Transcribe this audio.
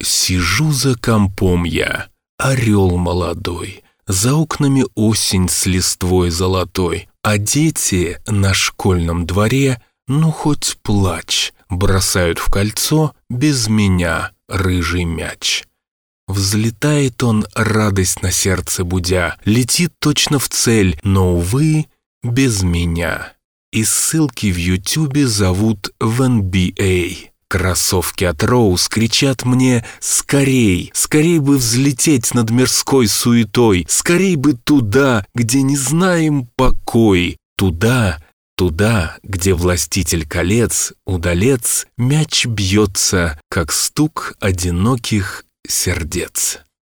Сижу за компом я, орел молодой, за окнами осень с листвой золотой, а дети на школьном дворе, ну хоть плачь, бросают в кольцо без меня рыжий мяч. Взлетает он, радость на сердце будя, летит точно в цель, но, увы, без меня. И ссылки в Ютубе зовут в NBA. Кроссовки от Роуз кричат мне: «Скорей, скорей бы взлететь над мирской суетой, скорей бы туда, где не знаем покой, туда, туда, где властитель колец, удалец, мяч бьется, как стук одиноких сердец».